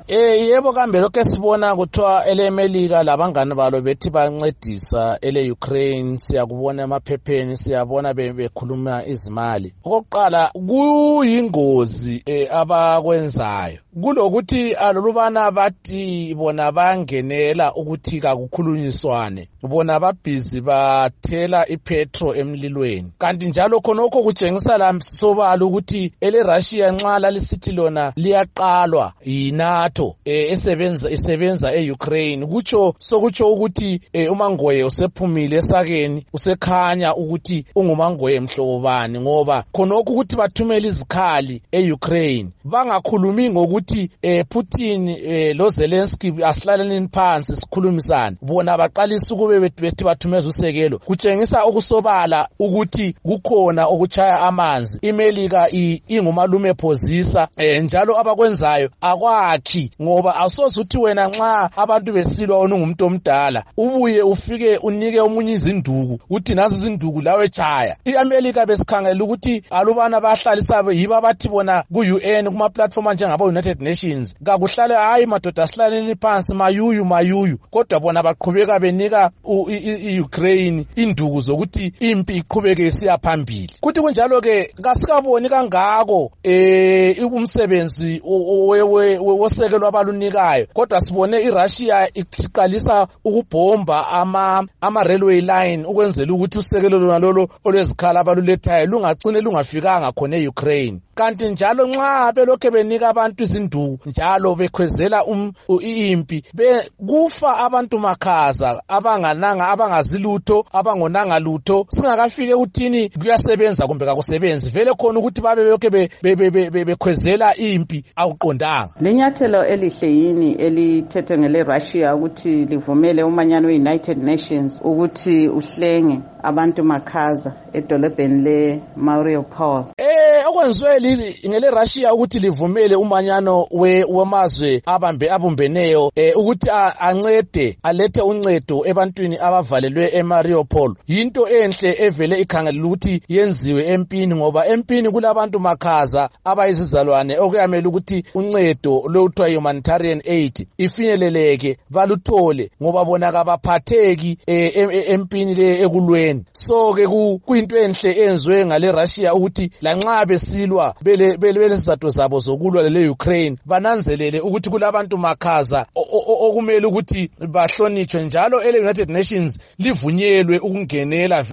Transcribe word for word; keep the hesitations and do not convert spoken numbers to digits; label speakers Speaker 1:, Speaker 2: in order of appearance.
Speaker 1: Eh yebo kambe lokho esibona kuthiwa elemelika labangani balo bethi bancedisa ele Ukraine siyakubona emaphepheni siyabona bekhuluma izimali. Okokuqala kuyingozi abakwenzayo. Kulokuthi alolubana bathi bona bangenela ukuthi kakukhulunyiswane. Bona babhizi bathela ipetrol emlilweni. Kanti njalo khonokho kutshengisa la sobala ukuthi ele Russia nxa lisithi lona liyaqalwa yiNATO esebenza isebenza eUkraine kutsho sokutsho ukuthi uMangoye usephumile esakeni usekhanya ukuthi unguMangoye mhlobo bani ngoba khonokho ukuthi bathumela izikhali eUkraine bangakhulumi ngokuthi Putin lo Zelensky asihlaleni phansi sikhulumisana bona baqalisa ukube bethi bathumeza usekelo kutshengisa ukusobala ukuthi kukhona okuchaya amanzi imelika ingumalume phozisa njalo abakwenzayo akwakhi ngoba asoze uthi wena nxa abantu besilwa onungumuntu omdala ubuye ufike unike omunye izinduku uthi nazi izinduku lawe chaya iAmerica besikhangela ukuthi alubana bahlalisa yiba abathi bona ku-U N kuma platform njengabo United Nations kakuhlale hayi madoda asihlaleni phansi mayuyu mayuyu kodwa bona baqhubeka benika iUkraine induku zokuthi impi iqhubeke isiya phambili kuthi kunjalo ke kasikaboni kangako eh umsebenzi wosekelo abalunikayo kodwa sibone iRussia iqalisa ukubhomba ama ama railway line ukwenzela ukuthi usekelo lona lolo olwezikhala abalulethayo lungacine lungafikanga khona eUkraine kanti njalo nxa belokhe benika abantu izinduku njalo bekhwezela um impi kufa abantu makhaza abangananga abangazilutho abangonanga lutho singakafike uthini kuyasebenza kumbe kakusebenzi vele khona ukuthi babe belokhe bekhwezela impi awuqondanga
Speaker 2: lenyathelo elihle yini elithethwe ngele Russia ukuthi livumele umanyano weUnited Nations ukuthi uhlenge abantu makhaza edolobheni le Mariupol
Speaker 1: eh okwenziwe ngele Russia ukuthi livumele umanyano wemazwe abambe abumbeneyo ukuthi ancede alethe uncedo ebantwini abavalelwe eMariupol yinto enhle evele ikhangelela ukuthi yenziwe empini ngoba empini kulabantu makhaza abayizizalwane okuyamela ukuthi uncedo lokuthiwa humanitarian aid ifinyeleleke baluthole ngoba bona kabaphatheki empini le ekulweni so ke kuyinto enhle enziwe ngale Russia ukuthi lanxa besilwa bele belesizathu zabo zokulwa le Ukraine bananzelele ukuthi kulabantu makhaza okumele ukuthi bahlonitshwe njalo ele United Nations livunyelwe ukungenela